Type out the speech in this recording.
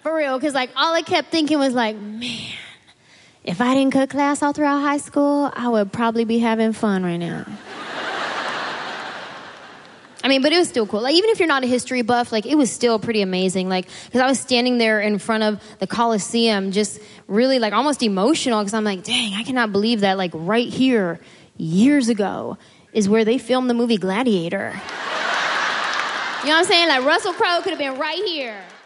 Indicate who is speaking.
Speaker 1: For real, because like all I kept thinking was like, man, if I didn't cut class all throughout high school, I would probably be having fun right now. I mean, but it was still cool. Like, even if you're not a history buff, like, it was still pretty amazing. Like, because I was standing there in front of the Coliseum, just really, like, almost emotional, because I'm like, dang, I cannot believe that, like, right here, years ago, is where they filmed the movie Gladiator. You know what I'm saying? Like, Russell Crowe could have been right here.